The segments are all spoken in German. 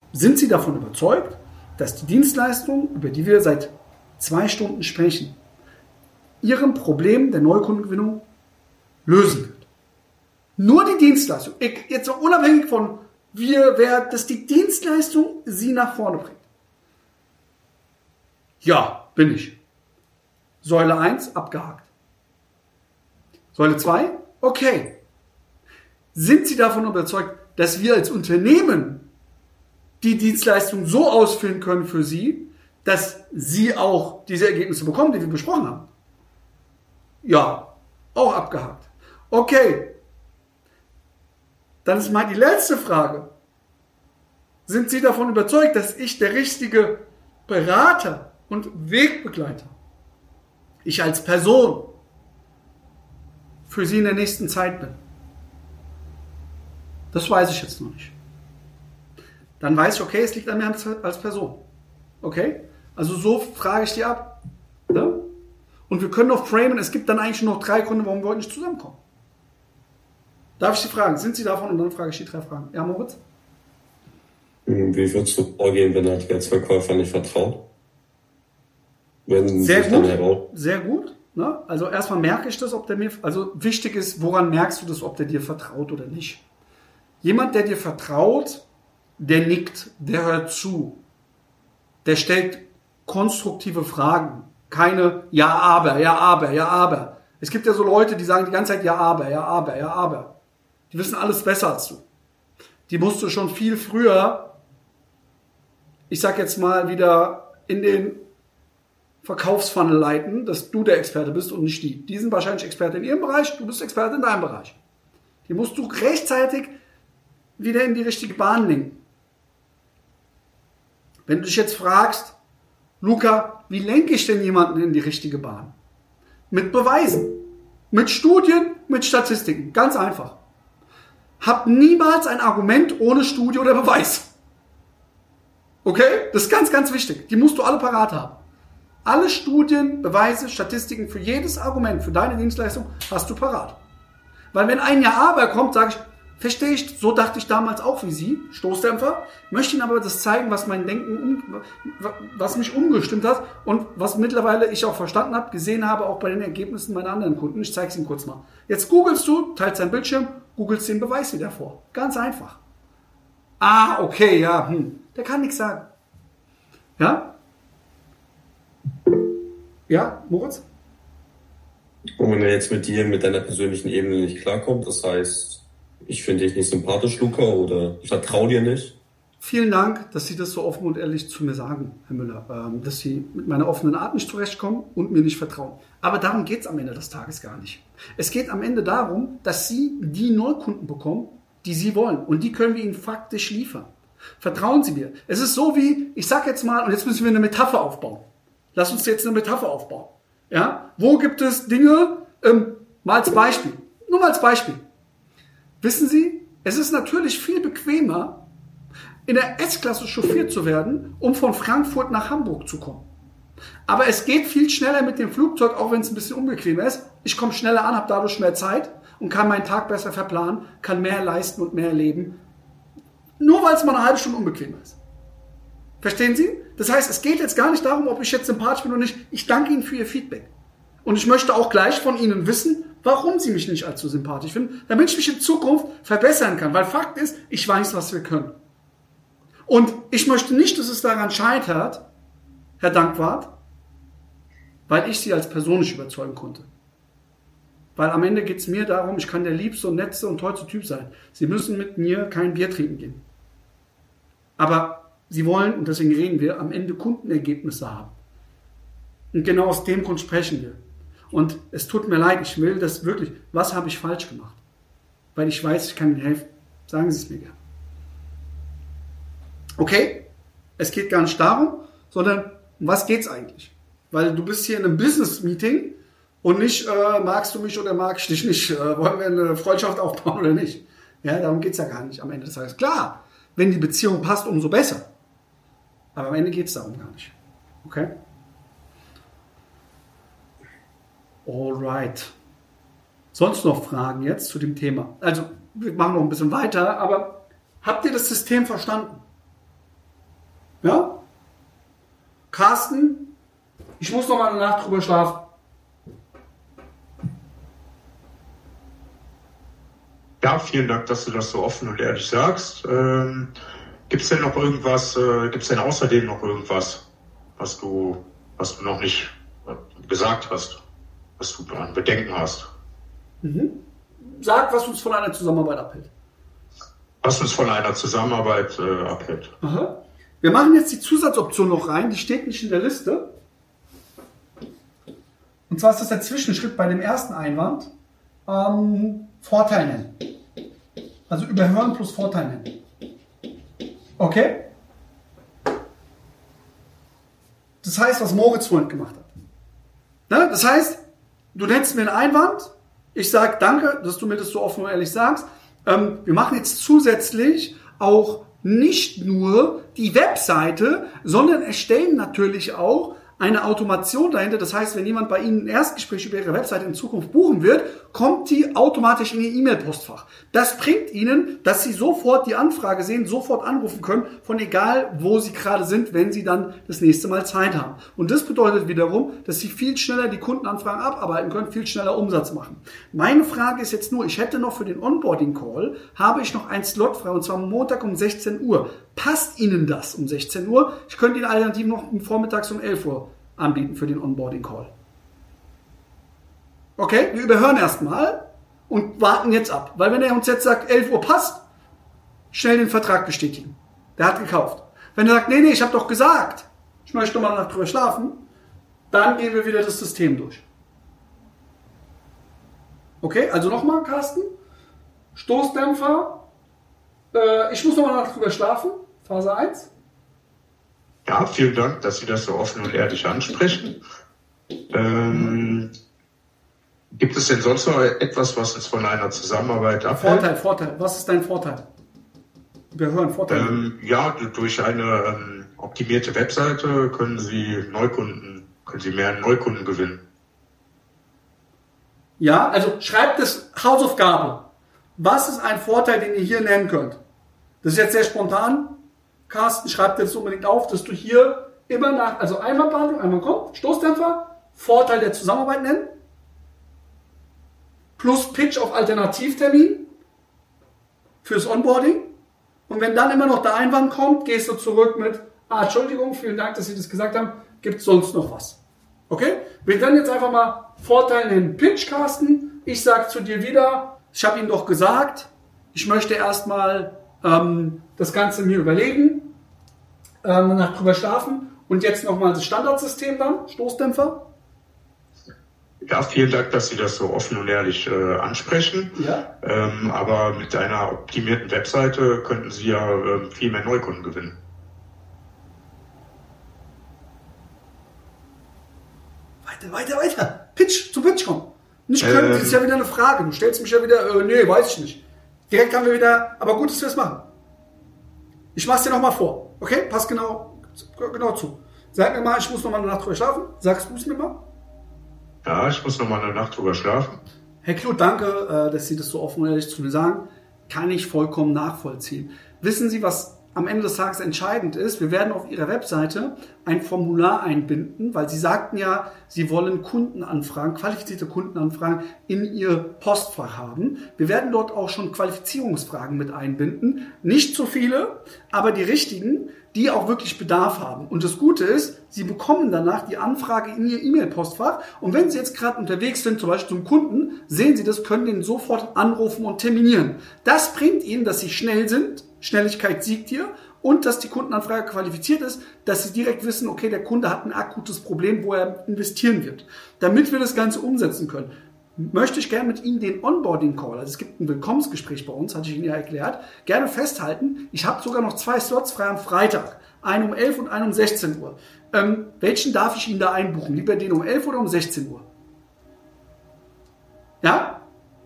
Sind Sie davon überzeugt, dass die Dienstleistung, über die wir seit 2 Stunden sprechen, Ihrem Problem der Neukundengewinnung lösen wird? Nur die Dienstleistung, jetzt unabhängig von dass die Dienstleistung Sie nach vorne bringt. Ja, bin ich. Säule 1, abgehakt. Säule 2, okay. Sind Sie davon überzeugt, dass wir als Unternehmen die Dienstleistung so ausführen können für Sie, dass Sie auch diese Ergebnisse bekommen, die wir besprochen haben? Ja, auch abgehakt. Okay. Dann ist mal die letzte Frage. Sind Sie davon überzeugt, dass ich der richtige Berater und Wegbegleiter, ich als Person, für Sie in der nächsten Zeit bin? Das weiß ich jetzt noch nicht. Dann weiß ich, okay, es liegt an mir als Person. Okay? Also so frage ich die ab. Ja? Und wir können noch framen, es gibt dann eigentlich nur noch 3 Gründe, warum wir heute nicht zusammenkommen. Darf ich Sie fragen, sind Sie davon? Und dann frage ich die 3 Fragen. Ja, Moritz? Wie würdest du vorgehen, wenn halt der Verkäufer nicht vertraut? Sehr gut. Ne? Also erstmal merke ich das, ob der mir, also wichtig ist, woran merkst du das, ob der dir vertraut oder nicht? Jemand, der dir vertraut, der nickt, der hört zu, der stellt konstruktive Fragen, keine ja, aber, ja, aber, ja, aber. Es gibt ja so Leute, die sagen die ganze Zeit ja, aber, ja, aber, ja, aber. Die wissen alles besser als du. Die musst du schon viel früher, ich sag jetzt mal, wieder in den Verkaufsfunnel leiten, dass du der Experte bist und nicht die. Die sind wahrscheinlich Experte in ihrem Bereich, du bist Experte in deinem Bereich. Die musst du rechtzeitig wieder in die richtige Bahn lenken. Wenn du dich jetzt fragst, Luca, wie lenke ich denn jemanden in die richtige Bahn? Mit Beweisen, mit Studien, mit Statistiken. Ganz einfach. Hab niemals ein Argument ohne Studie oder Beweis. Okay? Das ist ganz, ganz wichtig. Die musst du alle parat haben. Alle Studien, Beweise, Statistiken für jedes Argument, für deine Dienstleistung hast du parat. Weil wenn ein Ja, aber kommt, sage ich, verstehe ich, so dachte ich damals auch wie Sie, Stoßdämpfer, möchte Ihnen aber das zeigen, was mein Denken, was mich umgestimmt hat und was mittlerweile ich auch verstanden habe, gesehen habe, auch bei den Ergebnissen meiner anderen Kunden. Ich zeige es Ihnen kurz mal. Jetzt googelst du, teilst deinen Bildschirm, googelst den Beweis wieder vor. Ganz einfach. Ah, okay, ja, der kann nichts sagen. Ja? Ja, Moritz? Und wenn er jetzt mit dir, mit deiner persönlichen Ebene nicht klarkommt, das heißt, ich finde dich nicht sympathisch, Luca, oder ich vertraue dir nicht. Vielen Dank, dass Sie das so offen und ehrlich zu mir sagen, Herr Müller, dass Sie mit meiner offenen Art nicht zurechtkommen und mir nicht vertrauen. Aber darum geht es am Ende des Tages gar nicht. Es geht am Ende darum, dass Sie die Neukunden bekommen, die Sie wollen. Und die können wir Ihnen faktisch liefern. Vertrauen Sie mir. Es ist so wie, ich sage jetzt mal, und jetzt müssen wir eine Metapher aufbauen. Lass uns jetzt eine Metapher aufbauen. Ja? Wo gibt es Dinge, mal als Beispiel, nur mal als Beispiel. Wissen Sie, es ist natürlich viel bequemer, in der S-Klasse chauffiert zu werden, um von Frankfurt nach Hamburg zu kommen. Aber es geht viel schneller mit dem Flugzeug, auch wenn es ein bisschen unbequemer ist. Ich komme schneller an, habe dadurch mehr Zeit und kann meinen Tag besser verplanen, kann mehr leisten und mehr erleben. Nur weil es mal eine halbe Stunde unbequemer ist. Verstehen Sie? Das heißt, es geht jetzt gar nicht darum, ob ich jetzt sympathisch bin oder nicht. Ich danke Ihnen für Ihr Feedback. Und ich möchte auch gleich von Ihnen wissen, warum Sie mich nicht allzu sympathisch finden, damit ich mich in Zukunft verbessern kann. Weil Fakt ist, ich weiß, was wir können. Und ich möchte nicht, dass es daran scheitert, Herr Dankwart, weil ich Sie als Person nicht überzeugen konnte. Weil am Ende geht es mir darum, ich kann der liebste und netteste und tollste Typ sein. Sie müssen mit mir kein Bier trinken gehen. Aber Sie wollen, und deswegen reden wir, am Ende Kundenergebnisse haben. Und genau aus dem Grund sprechen wir. Und es tut mir leid, ich will das wirklich, was habe ich falsch gemacht? Weil ich weiß, ich kann Ihnen helfen. Sagen Sie es mir gerne. Okay? Es geht gar nicht darum, sondern um was geht es eigentlich? Weil du bist hier in einem Business-Meeting und nicht, magst du mich oder mag ich dich nicht? Wollen wir eine Freundschaft aufbauen oder nicht? Ja, darum geht es ja gar nicht am Ende des Tages. Klar, wenn die Beziehung passt, umso besser. Aber am Ende geht es darum gar nicht. Okay? Alright. Sonst noch Fragen jetzt zu dem Thema? Also, wir machen noch ein bisschen weiter, aber habt ihr das System verstanden? Carsten, ich muss noch mal eine Nacht drüber schlafen. Ja, vielen Dank, dass du das so offen und ehrlich sagst. Gibt es denn noch irgendwas, gibt es denn außerdem noch irgendwas, was du noch nicht gesagt hast, was du an Bedenken hast? Sag, was uns von einer Zusammenarbeit abhält. Was uns von einer Zusammenarbeit abhält. Aha. Wir machen jetzt die Zusatzoption noch rein, die steht nicht in der Liste. Und zwar ist das der Zwischenschritt bei dem ersten Einwand. Vorteil nennen. Also überhören plus Vorteil nennen. Okay? Das heißt, was Moritz vorhin gemacht hat. Ne? Das heißt, du nennst mir einen Einwand, ich sage danke, dass du mir das so offen und ehrlich sagst. Wir machen jetzt zusätzlich auch nicht nur die Webseite, sondern erstellen natürlich auch eine Automation dahinter. Das heißt, wenn jemand bei Ihnen ein Erstgespräch über Ihre Webseite in Zukunft buchen wird, kommt die automatisch in Ihr E-Mail-Postfach. Das bringt Ihnen, dass Sie sofort die Anfrage sehen, sofort anrufen können, von egal, wo Sie gerade sind, wenn Sie dann das nächste Mal Zeit haben. Und das bedeutet wiederum, dass Sie viel schneller die Kundenanfragen abarbeiten können, viel schneller Umsatz machen. Meine Frage ist jetzt nur, ich hätte noch für den Onboarding-Call, habe ich noch einen Slot frei, und zwar Montag um 16 Uhr. Passt Ihnen das um 16 Uhr? Ich könnte Ihnen alternativ noch vormittags um 11 Uhr anbieten für den Onboarding-Call. Okay, wir überhören erstmal und warten jetzt ab. Weil wenn er uns jetzt sagt, 11 Uhr passt, schnell den Vertrag bestätigen. Der hat gekauft. Wenn er sagt, nee, ich habe doch gesagt, ich möchte noch mal eine Nacht drüber schlafen, dann gehen wir wieder das System durch. Okay, also nochmal, Carsten. Stoßdämpfer. Ich muss noch mal eine Nacht drüber schlafen. Phase 1. Ja, vielen Dank, dass Sie das so offen und ehrlich ansprechen. Gibt es denn sonst noch etwas, was uns von einer Zusammenarbeit abhält? Vorteil. Was ist dein Vorteil? Überhören, Vorteil. Ja, durch eine optimierte Webseite können Sie mehr Neukunden gewinnen. Ja, also schreibt es Hausaufgabe. Was ist ein Vorteil, den ihr hier nennen könnt? Das ist jetzt sehr spontan. Carsten, schreib dir das unbedingt auf, dass du hier immer also Einwandbehandlung, einmal kommt, Stoßdämpfer, Vorteil der Zusammenarbeit nennen, plus Pitch auf Alternativtermin fürs Onboarding. Und wenn dann immer noch der Einwand kommt, gehst du zurück mit, Entschuldigung, vielen Dank, dass Sie das gesagt haben, gibt es sonst noch was? Okay? Wir werden jetzt einfach mal Vorteil nennen, Pitch, Carsten. Ich sage zu dir wieder, ich habe Ihnen doch gesagt, ich möchte erstmal das Ganze mir überlegen, danach drüber schlafen und jetzt nochmal das Standardsystem dann, Stoßdämpfer. Ja, vielen Dank, dass Sie das so offen und ehrlich ansprechen. Ja. Aber mit einer optimierten Webseite könnten Sie ja viel mehr Neukunden gewinnen. Weiter. Zum Pitch kommen. Nicht können, das ist ja wieder eine Frage. Du stellst mich ja wieder, nee, weiß ich nicht. Direkt haben wir wieder, aber gut, dass wir es machen. Ich mach's dir nochmal vor. Okay? Pass genau zu. Sag mir mal, ich muss nochmal eine Nacht drüber schlafen. Sagst du es mir mal? Ja, ich muss nochmal eine Nacht drüber schlafen. Herr Kluth, danke, dass Sie das so offen und ehrlich zu mir sagen. Kann ich vollkommen nachvollziehen. Wissen Sie, was am Ende des Tages entscheidend ist? Wir werden auf Ihrer Webseite ein Formular einbinden, weil Sie sagten ja, Sie wollen Kundenanfragen, qualifizierte Kundenanfragen in Ihr Postfach haben. Wir werden dort auch schon Qualifizierungsfragen mit einbinden. Nicht zu viele, aber die richtigen, die auch wirklich Bedarf haben. Und das Gute ist, Sie bekommen danach die Anfrage in Ihr E-Mail-Postfach. Und wenn Sie jetzt gerade unterwegs sind, zum Beispiel zum Kunden, sehen Sie das, können den sofort anrufen und terminieren. Das bringt Ihnen, dass Sie schnell sind. Schnelligkeit siegt hier. Und dass die Kundenanfrage qualifiziert ist, dass Sie direkt wissen, okay, der Kunde hat ein akutes Problem, wo er investieren wird. Damit wir das Ganze umsetzen können, möchte ich gerne mit Ihnen den Onboarding-Call, also es gibt ein Willkommensgespräch bei uns, hatte ich Ihnen ja erklärt, gerne festhalten. Ich habe sogar noch 2 Slots frei am Freitag, einen um 11 und einen um 16 Uhr. Welchen darf ich Ihnen da einbuchen? Lieber den um 11 oder um 16 Uhr? Ja?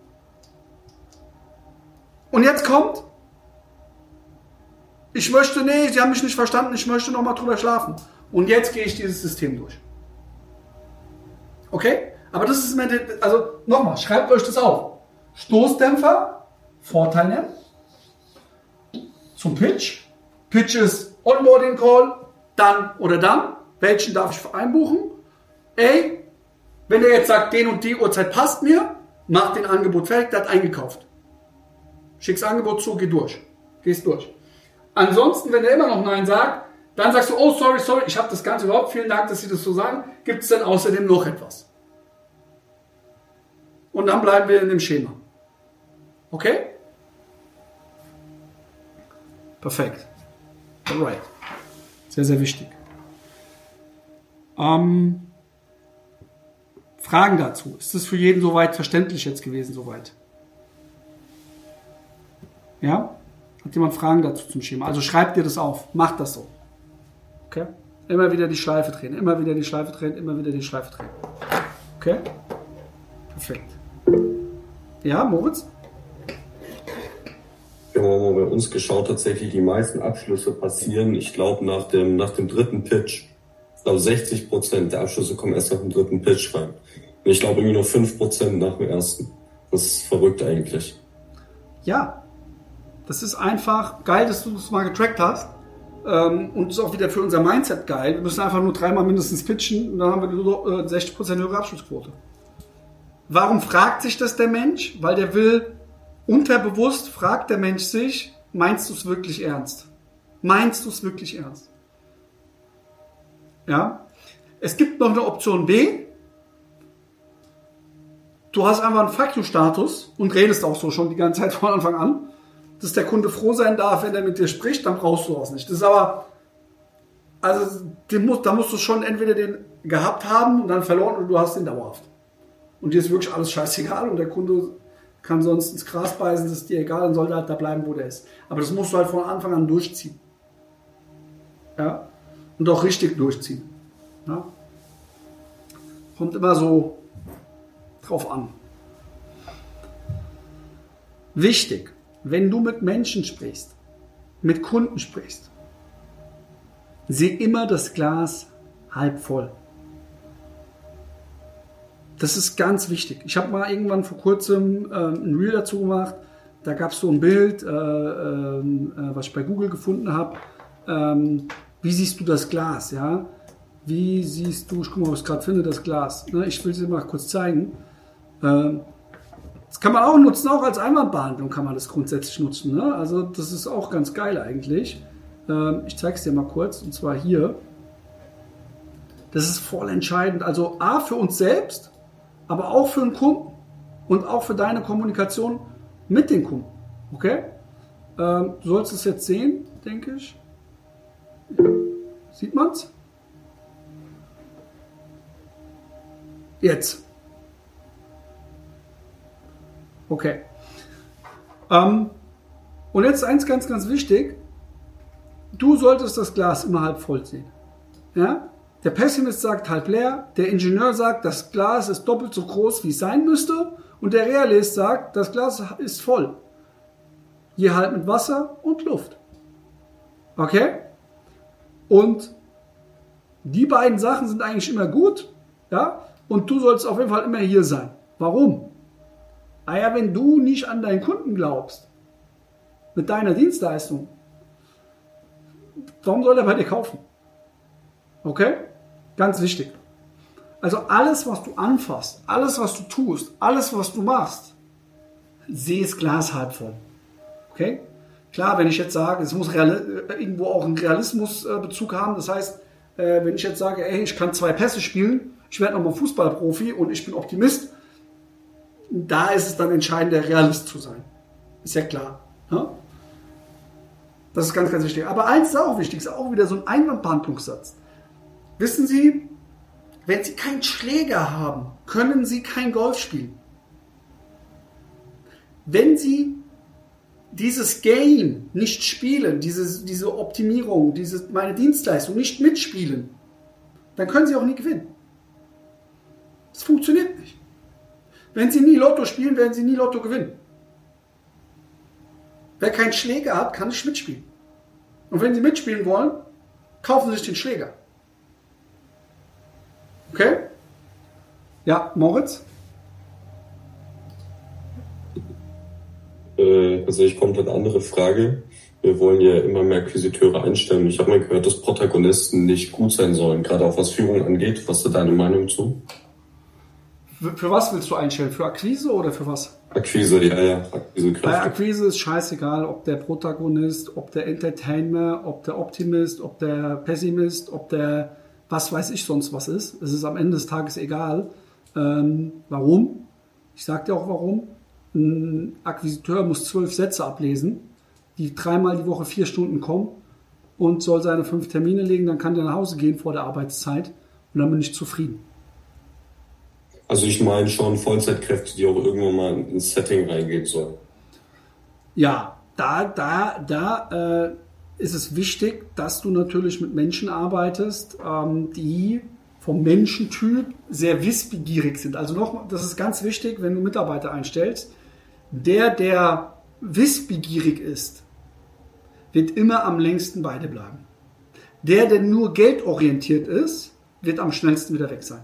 Und jetzt kommt, Sie haben mich nicht verstanden, ich möchte noch mal drüber schlafen. Und jetzt gehe ich dieses System durch. Okay? Aber das ist also nochmal, schreibt euch das auf. Stoßdämpfer, Vorteil nennen. Zum Pitch. Pitch ist Onboarding Call, dann oder dann. Welchen darf ich einbuchen? Ey, wenn er jetzt sagt, den und die Uhrzeit passt mir, mach den Angebot fertig, der hat eingekauft. Schick's Angebot zu, gehst durch. Ansonsten, wenn er immer noch Nein sagt, dann sagst du, oh, sorry, ich habe das Ganze überhaupt, vielen Dank, dass Sie das so sagen. Gibt es denn außerdem noch etwas? Und dann bleiben wir in dem Schema. Okay? Perfekt. Alright. Sehr, sehr wichtig. Fragen dazu. Ist das für jeden soweit verständlich jetzt gewesen, soweit? Ja? Hat jemand Fragen dazu zum Schema? Also schreibt dir das auf. Macht das so. Okay? Immer wieder die Schleife drehen. Immer wieder die Schleife drehen. Immer wieder die Schleife drehen. Okay? Perfekt. Ja, Moritz? Wir haben mal bei uns geschaut, tatsächlich die meisten Abschlüsse passieren, ich glaube, nach dem dritten Pitch. Ich glaube, 60% der Abschlüsse kommen erst nach dem dritten Pitch rein. Und ich glaube, irgendwie nur 5% nach dem ersten. Das ist verrückt eigentlich. Ja. Das ist einfach geil, dass du es mal getrackt hast. Und ist auch wieder für unser Mindset geil. Wir müssen einfach nur 3-mal mindestens pitchen und dann haben wir nur 60% höhere Abschlussquote. Warum fragt sich das der Mensch? Weil der will, unterbewusst fragt der Mensch sich, meinst du es wirklich ernst? Meinst du es wirklich ernst? Ja. Es gibt noch eine Option B. Du hast einfach einen Fuck you-Status und redest auch so schon die ganze Zeit von Anfang an, dass der Kunde froh sein darf, wenn er mit dir spricht, dann brauchst du das nicht. Das ist aber, also da musst du schon entweder den gehabt haben und dann verloren oder du hast den dauerhaft. Und dir ist wirklich alles scheißegal und der Kunde kann sonst ins Gras beißen, das ist dir egal, dann soll er halt da bleiben, wo der ist. Aber das musst du halt von Anfang an durchziehen. Ja? Und auch richtig durchziehen. Ja? Kommt immer so drauf an. Wichtig, wenn du mit Menschen sprichst, mit Kunden sprichst, sieh immer das Glas halb voll. Das ist ganz wichtig. Ich habe mal irgendwann vor kurzem ein Reel dazu gemacht. Da gab es so ein Bild, was ich bei Google gefunden habe. Wie siehst du das Glas? Ja? Wie siehst du, ich gucke mal, ob ich es gerade finde, das Glas. Ne? Ich will es dir mal kurz zeigen. Das kann man auch nutzen, auch als Einwandbehandlung kann man das grundsätzlich nutzen. Ne? Also das ist auch ganz geil eigentlich. Ich zeige es dir mal kurz, und zwar hier. Das ist voll entscheidend. Also A, für uns selbst, aber auch für den Kunden und auch für deine Kommunikation mit den Kunden. Okay? Du sollst es jetzt sehen, denke ich. Sieht man's? Jetzt. Okay. Und jetzt eins ganz, ganz wichtig. Du solltest das Glas immer halb voll sehen. Ja? Der Pessimist sagt halb leer, der Ingenieur sagt, das Glas ist doppelt so groß, wie es sein müsste, und der Realist sagt, das Glas ist voll. Je halb mit Wasser und Luft. Okay? Und die beiden Sachen sind eigentlich immer gut, ja? Und du sollst auf jeden Fall immer hier sein. Warum? Ja, wenn du nicht an deinen Kunden glaubst, mit deiner Dienstleistung, warum soll er bei dir kaufen? Okay? Ganz wichtig. Also alles, was du anfasst, alles, was du tust, alles, was du machst, sehe das Glas halb voll. Okay? Klar, wenn ich jetzt sage, es muss irgendwo auch einen Realismusbezug haben, das heißt, wenn ich jetzt sage, ey, ich kann 2 Pässe spielen, ich werde nochmal Fußballprofi und ich bin Optimist, da ist es dann entscheidend, der Realist zu sein. Ist ja klar. Ne? Das ist ganz, ganz wichtig. Aber eins ist auch wichtig, ist auch wieder so ein Einwandbehandlungssatz. Wissen Sie, wenn Sie keinen Schläger haben, können Sie kein Golf spielen. Wenn Sie dieses Game nicht spielen, diese Optimierung, meine Dienstleistung nicht mitspielen, dann können Sie auch nie gewinnen. Das funktioniert nicht. Wenn Sie nie Lotto spielen, werden Sie nie Lotto gewinnen. Wer keinen Schläger hat, kann nicht mitspielen. Und wenn Sie mitspielen wollen, kaufen Sie sich den Schläger. Okay? Ja, Moritz? Also ich komplett andere Frage. Wir wollen ja immer mehr Akquisiteure einstellen. Ich habe mal gehört, dass Protagonisten nicht gut sein sollen, gerade auch was Führung angeht. Was ist da deine Meinung zu? Für was willst du einstellen? Für Akquise oder für was? Akquise, ja. Bei Akquise ist scheißegal, ob der Protagonist, ob der Entertainer, ob der Optimist, ob der Pessimist, ob der was weiß ich sonst was ist. Es ist am Ende des Tages egal. Warum? Ich sage dir auch warum. Ein Akquisiteur muss 12 Sätze ablesen, die 3-mal die Woche 4 Stunden kommen und soll seine 5 Termine legen, dann kann der nach Hause gehen vor der Arbeitszeit und dann bin ich zufrieden. Also ich meine schon Vollzeitkräfte, die auch irgendwann mal ins Setting reingehen sollen. Ja, da ist es wichtig, dass du natürlich mit Menschen arbeitest, die vom Menschentyp sehr wissbegierig sind. Also nochmal, das ist ganz wichtig, wenn du Mitarbeiter einstellst. Der wissbegierig ist, wird immer am längsten bei dir bleiben. Der nur geldorientiert ist, wird am schnellsten wieder weg sein.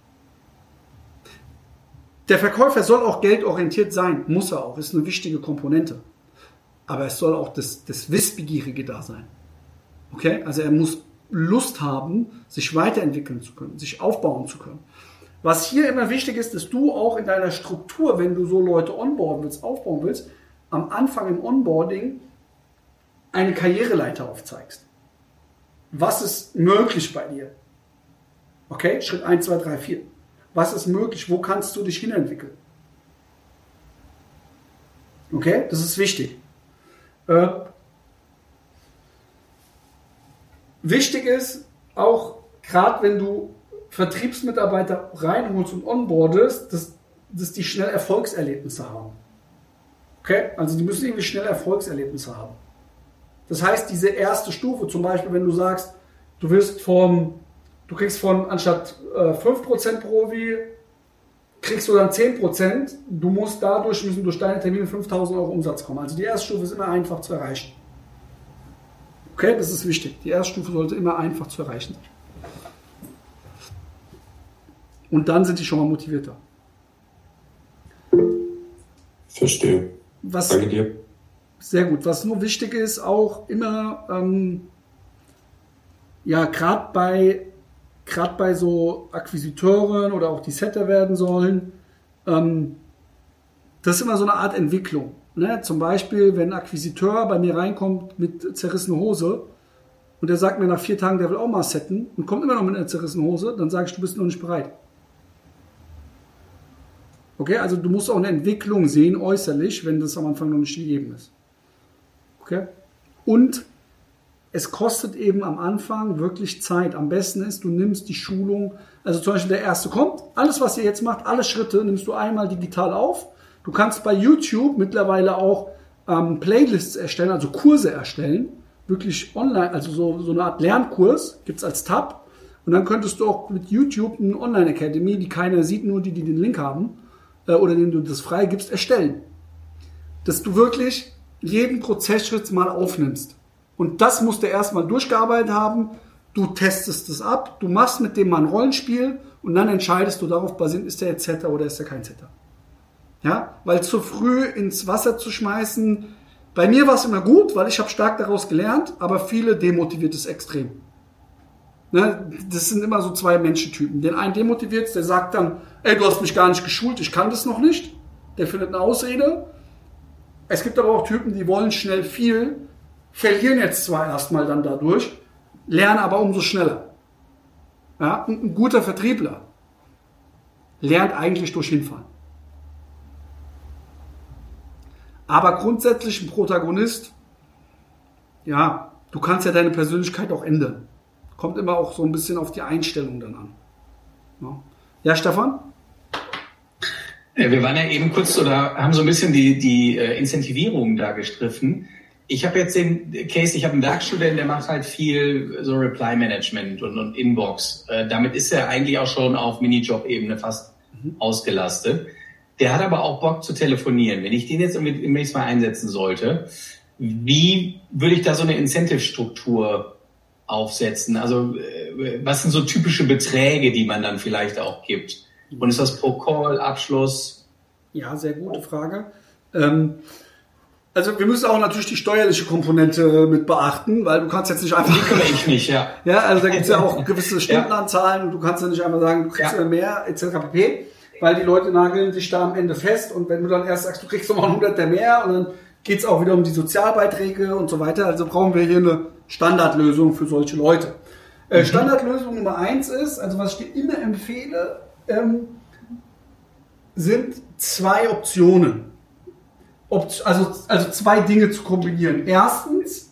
Der Verkäufer soll auch geldorientiert sein, muss er auch, ist eine wichtige Komponente. Aber es soll auch das Wissbegierige da sein. Okay? Also er muss Lust haben, sich weiterentwickeln zu können, sich aufbauen zu können. Was hier immer wichtig ist, dass du auch in deiner Struktur, wenn du so Leute onboarden willst, aufbauen willst, am Anfang im Onboarding eine Karriereleiter aufzeigst. Was ist möglich bei dir? Okay? Schritt 1, 2, 3, 4. Was ist möglich? Wo kannst du dich hinentwickeln? Okay? Das ist wichtig. Wichtig ist auch, gerade wenn du Vertriebsmitarbeiter reinholst und onboardest, dass die schnell Erfolgserlebnisse haben. Okay? Also die müssen irgendwie schnell Erfolgserlebnisse haben. Das heißt, diese erste Stufe, zum Beispiel, wenn du sagst, du kriegst von anstatt 5% Provi, kriegst du dann 10%, müssen durch deine Termine 5.000 Euro Umsatz kommen. Also die erste Stufe ist immer einfach zu erreichen. Okay, das ist wichtig. Die erste Stufe sollte immer einfach zu erreichen sein. Und dann sind die schon mal motivierter. Verstehe. Danke dir. Sehr gut. Was nur wichtig ist, auch immer, gerade bei so Akquisiteuren oder auch die Setter werden sollen, das ist immer so eine Art Entwicklung. Ne? Zum Beispiel, wenn ein Akquisiteur bei mir reinkommt mit zerrissener Hose und der sagt mir nach 4 Tagen, der will auch mal setten und kommt immer noch mit einer zerrissenen Hose, dann sage ich, du bist noch nicht bereit. Okay, also du musst auch eine Entwicklung sehen, äußerlich, wenn das am Anfang noch nicht gegeben ist. Okay? Und es kostet eben am Anfang wirklich Zeit. Am besten ist, du nimmst die Schulung, also zum Beispiel der Erste kommt, alles was ihr jetzt macht, alle Schritte nimmst du einmal digital auf. Du kannst bei YouTube mittlerweile auch Playlists erstellen, also Kurse erstellen, wirklich online, also so eine Art Lernkurs gibt es als Tab. Und dann könntest du auch mit YouTube eine Online-Academy, die keiner sieht, nur die den Link haben, oder denen du das freigibst, erstellen. Dass du wirklich jeden Prozessschritt mal aufnimmst. Und das musst du erstmal durchgearbeitet haben. Du testest es ab, du machst mit dem mal ein Rollenspiel und dann entscheidest du darauf basierend, ist der jetzt Setter oder ist der kein Setter. Ja, weil zu früh ins Wasser zu schmeißen, bei mir war es immer gut, weil ich habe stark daraus gelernt, aber viele demotiviert es extrem. Ne, das sind immer so 2 Menschentypen. Den einen demotiviert es, der sagt dann, ey, du hast mich gar nicht geschult, ich kann das noch nicht. Der findet eine Ausrede. Es gibt aber auch Typen, die wollen schnell viel, verlieren jetzt zwar erstmal dann dadurch, lernen aber umso schneller. Ja, und ein guter Vertriebler lernt eigentlich durch Hinfallen. Aber grundsätzlich ein Protagonist, ja, du kannst ja deine Persönlichkeit auch ändern. Kommt immer auch so ein bisschen auf die Einstellung dann an. Ja, Stefan? Wir waren ja eben kurz oder haben so ein bisschen die Incentivierung da gestriffen. Ich habe jetzt den Case, ich habe einen Werkstudent, der macht halt viel so Reply Management und Inbox. Damit ist er eigentlich auch schon auf Minijob-Ebene fast ausgelastet. Der hat aber auch Bock zu telefonieren. Wenn ich den jetzt demnächst mal einsetzen sollte, wie würde ich da so eine Incentive-Struktur aufsetzen? Also was sind so typische Beträge, die man dann vielleicht auch gibt? Und ist das pro Call, Abschluss? Ja, sehr gute Frage. Also wir müssen auch natürlich die steuerliche Komponente mit beachten, weil du kannst jetzt nicht einfach... Die kümmere ich nicht, ja. Ja, also da gibt es ja auch gewisse Stundenanzahlen und du kannst ja nicht einmal sagen, du kriegst mehr etc. pp., weil die Leute nageln sich da am Ende fest und wenn du dann erst sagst, du kriegst nochmal 100 mehr und dann geht's auch wieder um die Sozialbeiträge und so weiter, also brauchen wir hier eine Standardlösung für solche Leute. Standardlösung Nummer 1 ist, also was ich dir immer empfehle, sind 2 Optionen. Also 2 Dinge zu kombinieren. Erstens,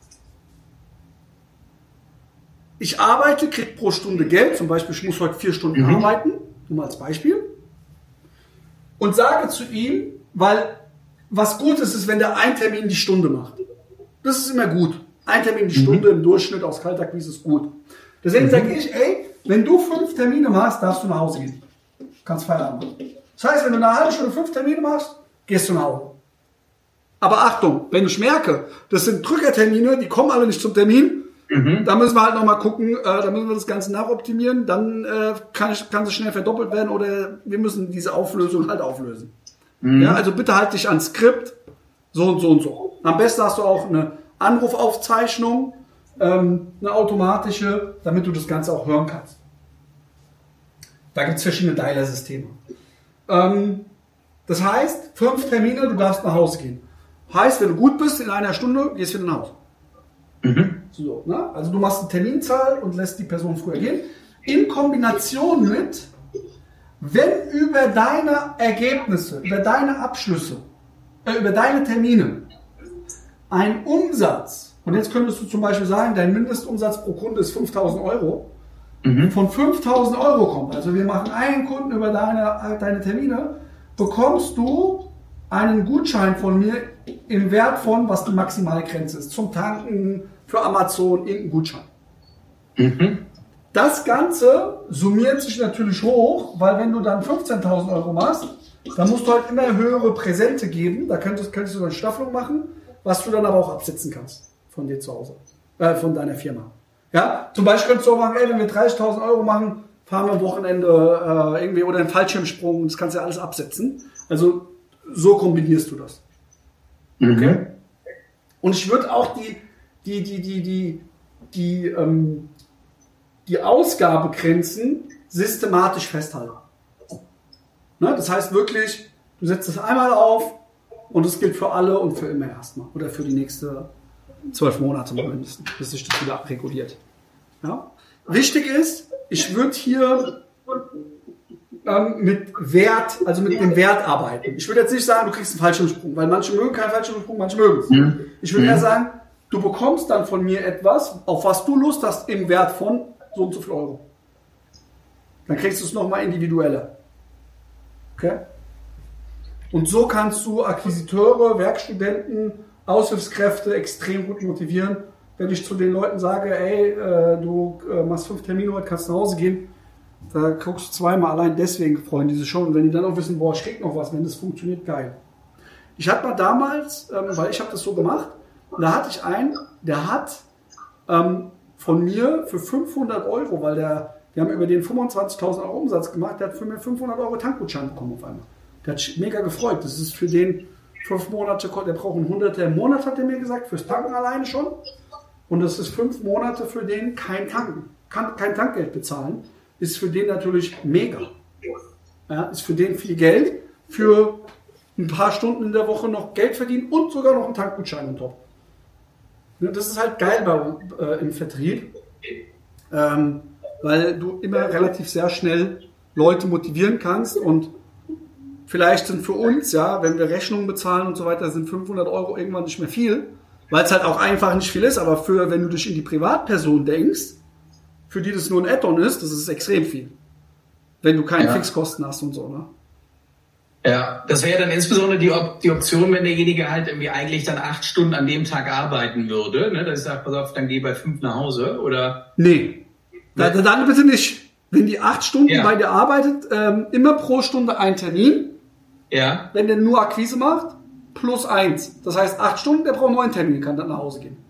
ich arbeite, kriege pro Stunde Geld, zum Beispiel ich muss heute 4 Stunden arbeiten, nur mal als Beispiel, und sage zu ihm, weil was gut ist, wenn der ein Termin die Stunde macht. Das ist immer gut. Ein Termin die Stunde im Durchschnitt aus Kaltakquise ist gut. Deswegen sage ich, wenn du 5 Termine machst, darfst du nach Hause gehen. Kannst Feierabend machen. Das heißt, wenn du eine halbe Stunde 5 Termine machst, gehst du nach Hause. Aber Achtung, wenn ich merke, das sind Drückertermine, die kommen alle nicht zum Termin, dann müssen wir halt nochmal gucken, da müssen wir das Ganze nachoptimieren, dann kann es schnell verdoppelt werden oder wir müssen diese Auflösung halt auflösen. Ja, also bitte halt dich ans Skript, so und so und so. Am besten hast du auch eine Anrufaufzeichnung, eine automatische, damit du das Ganze auch hören kannst. Da gibt es verschiedene Dialer-Systeme. Das heißt, 5 Termine, du darfst nach Hause gehen. Heißt, wenn du gut bist, in einer Stunde gehst du wieder nach Hause. So, ne? Also du machst eine Terminzahl und lässt die Person früher gehen. In Kombination mit, wenn über deine Ergebnisse, über deine Abschlüsse, über deine Termine ein Umsatz, und jetzt könntest du zum Beispiel sagen, dein Mindestumsatz pro Kunde ist 5.000 Euro, von 5.000 Euro kommt, also wir machen einen Kunden über deine Termine, bekommst du einen Gutschein von mir im Wert von, was die maximale Grenze ist, zum Tanken, für Amazon, irgendein Gutschein. Das Ganze summiert sich natürlich hoch, weil wenn du dann 15.000 Euro machst, dann musst du halt immer höhere Präsente geben, da könntest du eine Staffelung machen, was du dann aber auch absetzen kannst von dir zu Hause, von deiner Firma. Ja, zum Beispiel könntest du auch sagen, wenn wir 30.000 Euro machen, fahren wir am Wochenende irgendwie oder einen Fallschirmsprung, das kannst du ja alles absetzen. Also so kombinierst du das. Okay? Und ich würde auch die Ausgabegrenzen systematisch festhalten. Ne? Das heißt wirklich, du setzt es einmal auf und es gilt für alle und für immer erstmal. Oder für die nächste 12 Monate mindestens, bis sich das wieder reguliert. Ja? Wichtig ist, ich würde hier mit Wert, also mit dem Wert arbeiten. Ich würde jetzt nicht sagen, du kriegst einen Fallschirmsprung, weil manche mögen keinen Fallschirmsprung, manche mögen es. Ich würde eher sagen, du bekommst dann von mir etwas, auf was du Lust hast, im Wert von so und so viel Euro. Dann kriegst du es nochmal individueller. Okay? Und so kannst du Akquisiteure, Werkstudenten, Aushilfskräfte extrem gut motivieren. Wenn ich zu den Leuten sage, du machst 5 Termine, heute kannst du nach Hause gehen, da guckst du zweimal, allein deswegen freuen die sich schon. Und wenn die dann auch wissen, boah, ich krieg noch was, wenn das funktioniert, geil. Ich hatte mal damals, weil ich habe das so gemacht, da hatte ich einen, der hat von mir für 500 Euro, weil wir haben über den 25.000 Euro Umsatz gemacht, der hat für mir 500 Euro Tankgutschein bekommen auf einmal. Der hat sich mega gefreut. Das ist für den 5 Monate, der braucht einen 100er im Monat, hat er mir gesagt, fürs Tanken alleine schon. Und das ist 5 Monate für den kein Tanken, kein Tankgeld bezahlen. Ist für den natürlich mega. Ja, ist für den viel Geld, für ein paar Stunden in der Woche noch Geld verdienen und sogar noch einen Tankgutschein on top. Ja, das ist halt geil im Vertrieb, weil du immer relativ sehr schnell Leute motivieren kannst und vielleicht sind für uns, ja, wenn wir Rechnungen bezahlen und so weiter, sind 500 Euro irgendwann nicht mehr viel, weil es halt auch einfach nicht viel ist, aber wenn du dich in die Privatperson denkst, für die das nur ein Add-on ist, das ist extrem viel. Wenn du keine Fixkosten hast und so, ne? Ja, das wäre dann insbesondere die Option, wenn derjenige halt irgendwie eigentlich dann 8 Stunden an dem Tag arbeiten würde, ne? Dass ich sage, pass auf, dann geh bei 5 nach Hause, oder? Nee. Dann bitte nicht. Wenn die 8 Stunden bei dir arbeitet, immer pro Stunde ein Termin. Ja. Wenn der nur Akquise macht, plus 1. Das heißt, 8 Stunden, der braucht 9 Termine, kann dann nach Hause gehen.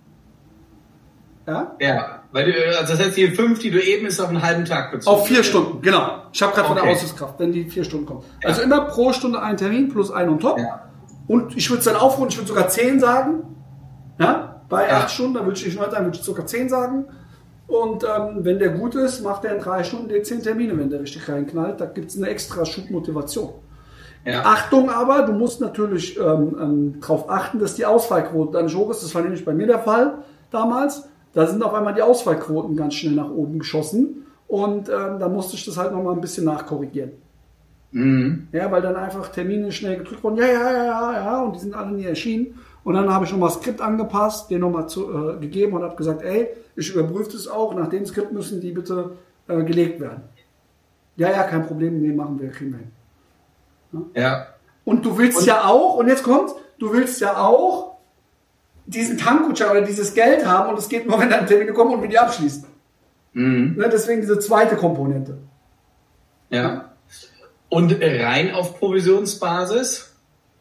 Ja? Ja. Weil also das heißt, die 5, die du eben ist auf einen halben Tag bezogen. Auf 4 Stunden, genau. Ich habe gerade von der Aushilfskraft, wenn die 4 Stunden kommen. Ja. Also immer pro Stunde ein Termin plus 1 on top. Ja. Und ich würde es dann aufrunden, ich würde sogar 10 sagen. Ja? Bei 8 Stunden, da würde ich nicht 9 sagen, würde ich sogar 10 sagen. Und wenn der gut ist, macht er in 3 Stunden die 10 Termine, wenn der richtig reinknallt. Da gibt es eine extra Schubmotivation. Ja. Achtung aber, du musst natürlich darauf achten, dass die Ausfallquote dann nicht hoch ist. Das war nämlich bei mir der Fall damals. Da sind auf einmal die Ausfallquoten ganz schnell nach oben geschossen. Und da musste ich das halt nochmal ein bisschen nachkorrigieren. Mhm. Ja, weil dann einfach Termine schnell gedrückt wurden. Ja. Und die sind alle nie erschienen. Und dann habe ich nochmal das Skript angepasst, den nochmal gegeben und habe gesagt, ey, ich überprüfe das auch. Nach dem Skript müssen die bitte gelegt werden. Ja, kein Problem. Nee, machen wir, kriegen wir hin. Ja. Und du willst ja auch, und jetzt kommt's, du willst ja auch diesen Tankgutschein oder dieses Geld haben und es geht nur, wenn deine Termine kommen und wir die abschließen. Mhm. Ne, deswegen diese zweite Komponente. Ja. Und rein auf Provisionsbasis?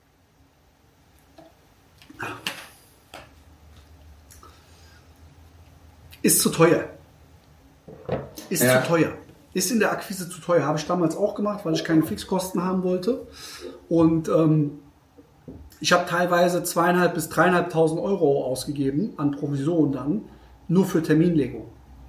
Ist zu teuer. Zu teuer. Ist in der Akquise zu teuer. Habe ich damals auch gemacht, weil ich keine Fixkosten haben wollte. Und ich habe teilweise 2.500 bis 3.500 Euro ausgegeben an Provision dann, nur für Terminlegung.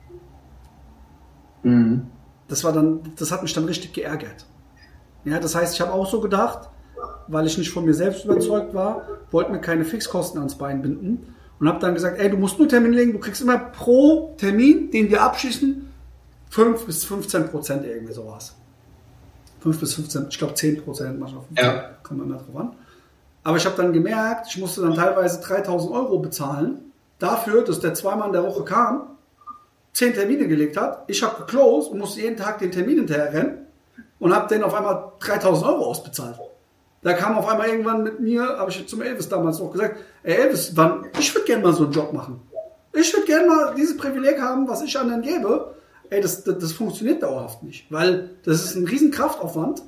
Mhm. Das hat mich dann richtig geärgert. Ja, das heißt, ich habe auch so gedacht, weil ich nicht von mir selbst überzeugt war, wollte mir keine Fixkosten ans Bein binden und habe dann gesagt, ey, du musst nur Termin legen, du kriegst immer pro Termin, den wir abschließen, 5 bis 15% irgendwie sowas. 5 bis 15, ich glaube 10%, manchmal 15%, kommt immer drauf an. Aber ich habe dann gemerkt, ich musste dann teilweise 3.000 Euro bezahlen, dafür, dass der zweimal in der Woche kam, 10 Termine gelegt hat, ich habe geclosed und musste jeden Tag den Termin hinterher rennen und habe denen auf einmal 3.000 Euro ausbezahlt. Da kam auf einmal irgendwann mit mir, habe ich zum Elvis damals noch gesagt, ey Elvis, ich würde gerne mal so einen Job machen. Ich würde gerne mal dieses Privileg haben, was ich anderen gebe. Ey, das funktioniert dauerhaft nicht, weil das ist ein riesen Kraftaufwand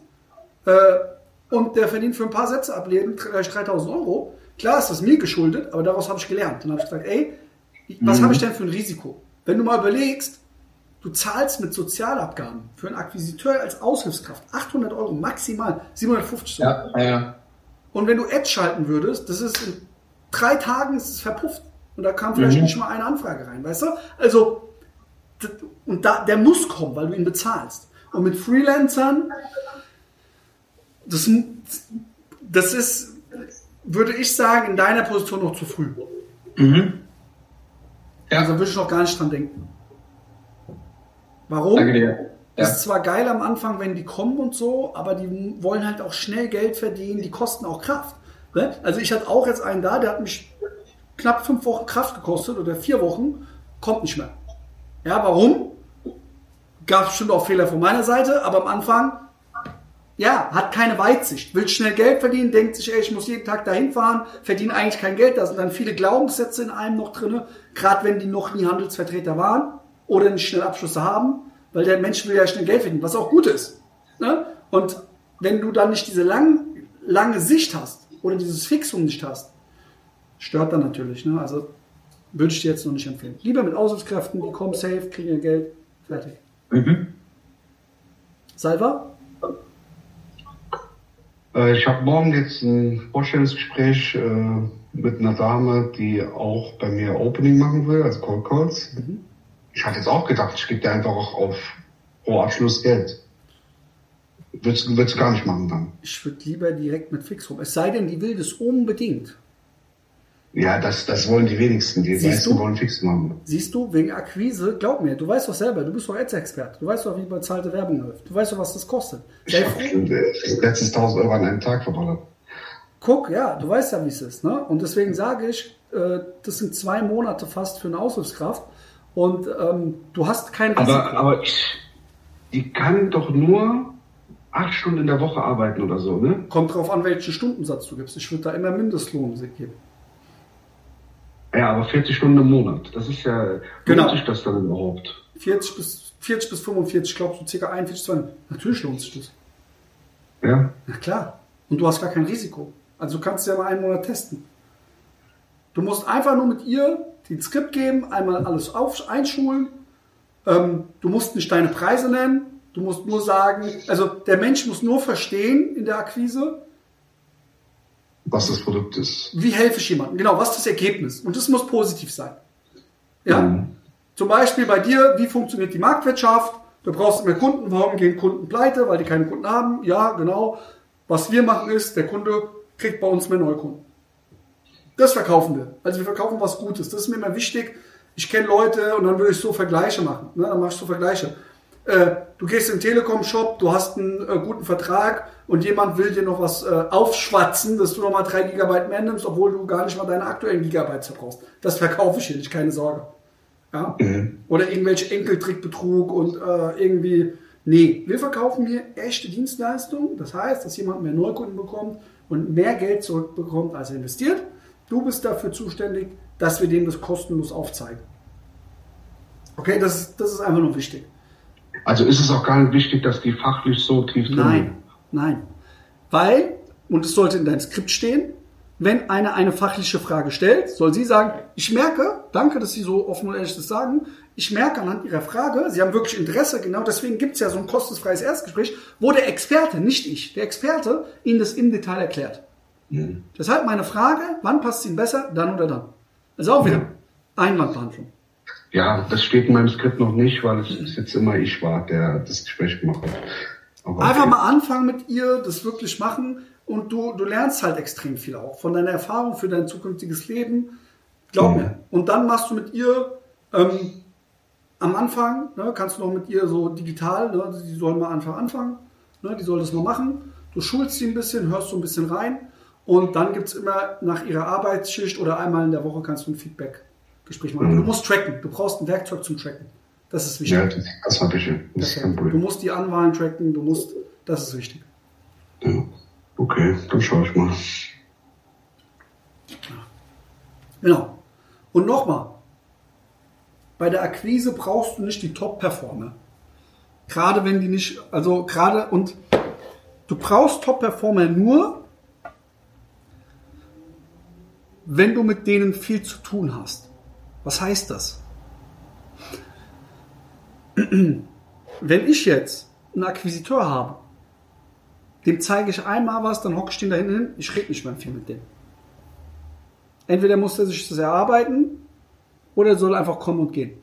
und der verdient für ein paar Sätze ableben gleich 3.000 Euro. Klar ist das mir geschuldet, aber daraus habe ich gelernt. Dann habe ich gesagt, ey, was habe ich denn für ein Risiko? Wenn du mal überlegst, du zahlst mit Sozialabgaben für einen Akquisiteur als Aushilfskraft 800 Euro maximal, 750 Euro. Ja. Und wenn du Ads schalten würdest, das ist in 3 Tagen ist es verpufft. Und da kam vielleicht nicht mal eine Anfrage rein, weißt du? Also, und der muss kommen, weil du ihn bezahlst. Und mit Freelancern, das ist, würde ich sagen, in deiner Position noch zu früh. Mhm. Ja. Also würde ich noch gar nicht dran denken. Warum? Danke dir. Ja. Das ist zwar geil am Anfang, wenn die kommen und so, aber die wollen halt auch schnell Geld verdienen, die kosten auch Kraft. Ne? Also ich hatte auch jetzt einen da, der hat mich knapp 5 Wochen Kraft gekostet oder 4 Wochen, kommt nicht mehr. Ja, warum? Gab es bestimmt auch Fehler von meiner Seite, aber am Anfang, ja, hat keine Weitsicht, will schnell Geld verdienen, denkt sich, ey, ich muss jeden Tag dahin fahren, verdiene eigentlich kein Geld. Da sind dann viele Glaubenssätze in einem noch drin, gerade wenn die noch nie Handelsvertreter waren oder nicht schnell Abschlüsse haben, weil der Mensch will ja schnell Geld verdienen, was auch gut ist. Ne? Und wenn du dann nicht diese lange Sicht hast oder dieses Fixum nicht hast, stört dann natürlich. Ne? Also würde ich dir jetzt noch nicht empfehlen. Lieber mit Aushilfskräften, die kommen safe, kriegen ihr Geld, fertig. Mhm. Salva? Ich habe morgen jetzt ein Vorstellungsgespräch mit einer Dame, die auch bei mir Opening machen will, also Cold Calls. Mhm. Ich hatte jetzt auch gedacht, ich gebe dir einfach auch auf pro Abschluss Geld. Würdest du gar nicht machen dann? Ich würde lieber direkt mit Fixum. Es sei denn, die will das unbedingt. Ja, das wollen die wenigsten. Die meisten wollen Fixum haben. Siehst du, wegen Akquise, glaub mir, du weißt doch selber, du bist doch Ads-Experte. Du weißt doch, wie bezahlte Werbung läuft. Du weißt doch, was das kostet. Ich habe letztens 1.000 Euro an einem Tag verballert. Guck, ja, du weißt ja, wie es ist. Ne? Und deswegen sage ich, das sind 2 Monate fast für eine Aushilfskraft. Und du hast kein Risiko. Aber die kann doch nur 8 Stunden in der Woche arbeiten oder so, ne? Kommt drauf an, welchen Stundensatz du gibst. Ich würde da immer Mindestlohn geben. Ja, aber 40 Stunden im Monat. Das ist ja, genau. Lohnt sich das dann überhaupt? 40 bis 45, ich glaube so ca. 41, 42. Natürlich lohnt sich das. Ja? Na klar. Und du hast gar kein Risiko. Also du kannst ja mal einen Monat testen. Du musst einfach nur mit ihr den Skript geben, einmal alles einschulen. Du musst nicht deine Preise nennen. Du musst nur sagen, also der Mensch muss nur verstehen in der Akquise, was das Produkt ist. Wie helfe ich jemandem? Genau, was ist das Ergebnis? Und das muss positiv sein. Ja? Zum Beispiel bei dir, wie funktioniert die Marktwirtschaft? Du brauchst mehr Kunden. Warum gehen Kunden pleite? Weil die keine Kunden haben. Ja, genau. Was wir machen ist, der Kunde kriegt bei uns mehr Neukunden. Das verkaufen wir. Also wir verkaufen was Gutes. Das ist mir immer wichtig. Ich kenne Leute und dann würde ich so Vergleiche machen. Ne? Dann mache ich so Vergleiche. Du gehst in den Telekom-Shop, du hast einen guten Vertrag und jemand will dir noch was aufschwatzen, dass du noch mal 3 Gigabyte mehr nimmst, obwohl du gar nicht mal deine aktuellen Gigabytes verbrauchst. Das verkaufe ich hier nicht, keine Sorge. Ja? Oder irgendwelche Enkeltrickbetrug und irgendwie... Nee, wir verkaufen hier echte Dienstleistungen. Das heißt, dass jemand mehr Neukunden bekommt und mehr Geld zurückbekommt, als er investiert. Du bist dafür zuständig, dass wir dem das kostenlos aufzeigen. Okay, das ist einfach nur wichtig. Also ist es auch gar nicht wichtig, dass die fachlich so tief drin sind? Nein. Weil, und es sollte in deinem Skript stehen, wenn eine fachliche Frage stellt, soll sie sagen, ich merke, danke, dass Sie so offen und ehrlich das sagen, ich merke anhand Ihrer Frage, Sie haben wirklich Interesse, genau deswegen gibt es ja so ein kostenfreies Erstgespräch, wo der Experte, nicht ich, der Experte Ihnen das im Detail erklärt. Deshalb meine Frage, wann passt es Ihnen besser, dann oder dann? Das ist auch wieder Einwandbehandlung. Ja, das steht in meinem Skript noch nicht, weil es ist jetzt immer ich war, der das Gespräch gemacht hat. Aber einfach mal anfangen mit ihr, das wirklich machen und du lernst halt extrem viel auch von deiner Erfahrung für dein zukünftiges Leben. Glaub mir. Und dann machst du mit ihr am Anfang, ne, kannst du noch mit ihr so digital, ne, die soll mal einfach anfangen, ne, die soll das mal machen. Du schulst sie ein bisschen, hörst so ein bisschen rein und dann gibt es immer nach ihrer Arbeitsschicht oder einmal in der Woche kannst du ein Feedback-Gespräch machen. Du musst tracken, du brauchst ein Werkzeug zum Tracken. Das ist wichtig. Ja, das habe ich. Das ist kein Problem. Du musst die Anwahlen tracken, das ist wichtig. Ja. Okay, dann schaue ich mal. Genau. Und nochmal, bei der Akquise brauchst du nicht die Top-Performer. Gerade wenn die nicht, und du brauchst Top-Performer nur, wenn du mit denen viel zu tun hast. Was heißt das? Wenn ich jetzt einen Akquisiteur habe, dem zeige ich einmal was, dann hocke ich den da hinten hin, ich rede nicht mehr viel mit dem. Entweder muss er sich das erarbeiten, oder er soll einfach kommen und gehen.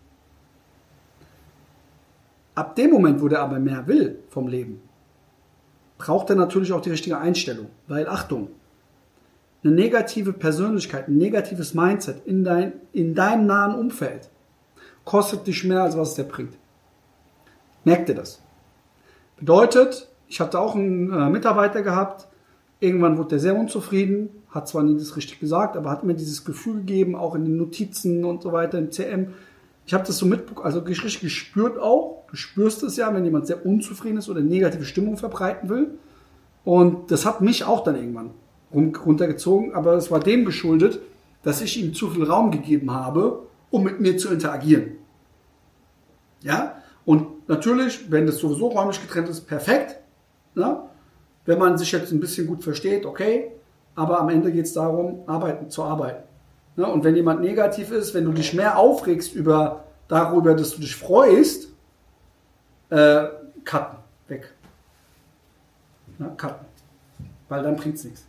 Ab dem Moment, wo der aber mehr will vom Leben, braucht er natürlich auch die richtige Einstellung. Weil, Achtung, eine negative Persönlichkeit, ein negatives Mindset in deinem nahen Umfeld kostet dich mehr, als was es dir bringt. Merkt ihr das? Bedeutet, ich hatte auch einen Mitarbeiter gehabt, irgendwann wurde der sehr unzufrieden, hat zwar nie das richtig gesagt, aber hat mir dieses Gefühl gegeben, auch in den Notizen und so weiter, im CM. Ich habe das so mitbekommen, also richtig gespürt auch. Du spürst es ja, wenn jemand sehr unzufrieden ist oder negative Stimmung verbreiten will. Und das hat mich auch dann irgendwann runtergezogen, aber es war dem geschuldet, dass ich ihm zu viel Raum gegeben habe, um mit mir zu interagieren. Ja? Und natürlich, wenn das sowieso räumlich getrennt ist, perfekt. Ne? Wenn man sich jetzt ein bisschen gut versteht, okay. Aber am Ende geht es darum, zu arbeiten. Ne? Und wenn jemand negativ ist, wenn du dich mehr aufregst darüber, dass du dich freust, cutten, weg. Ne? Cutten. Weil dann bringt es nichts.